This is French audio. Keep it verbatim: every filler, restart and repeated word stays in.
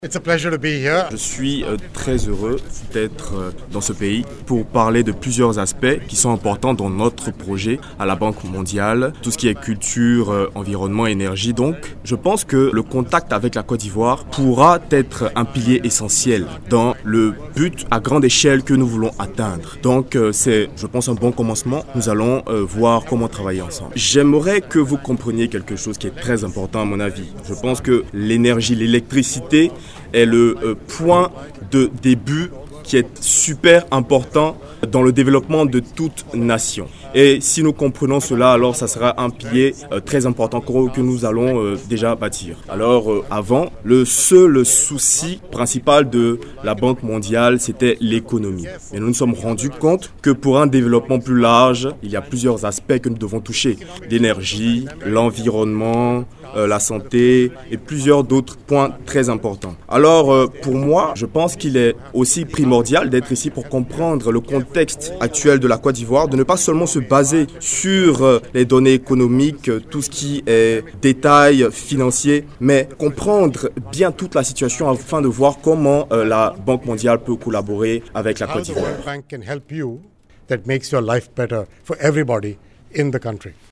It's a pleasure to be here. Je suis euh, très heureux d'être euh, dans ce pays pour parler de plusieurs aspects qui sont importants dans notre projet à la Banque mondiale, tout ce qui est culture, euh, environnement, énergie. Donc, je pense que le contact avec la Côte d'Ivoire pourra être un pilier essentiel dans le but à grande échelle que nous voulons atteindre. Donc, euh, c'est, je pense, un bon commencement. Nous allons euh, voir comment travailler ensemble. J'aimerais que vous compreniez quelque chose qui est très important à mon avis. Je pense que l'énergie, l'électricité est le euh, point de début qui est super important dans le développement de toute nation. Et si nous comprenons cela, alors ça sera un pilier euh, très important que, que nous allons euh, déjà bâtir. Alors euh, avant, le seul souci principal de la Banque mondiale, c'était l'économie. Et nous nous sommes rendus compte que pour un développement plus large, il y a plusieurs aspects que nous devons toucher. L'énergie, l'environnement, euh, la santé et plusieurs d'autres points très importants. Alors euh, pour moi, je pense qu'il est aussi primordial d'être ici pour comprendre le contexte actuel de la Côte d'Ivoire, de ne pas seulement se baser sur euh, les données économiques, euh, tout ce qui est détails financiers, mais comprendre bien toute la situation afin de voir comment euh, la Banque mondiale peut collaborer avec la Côte d'Ivoire. How the World Bank can help you that makes your life better for everybody in the country.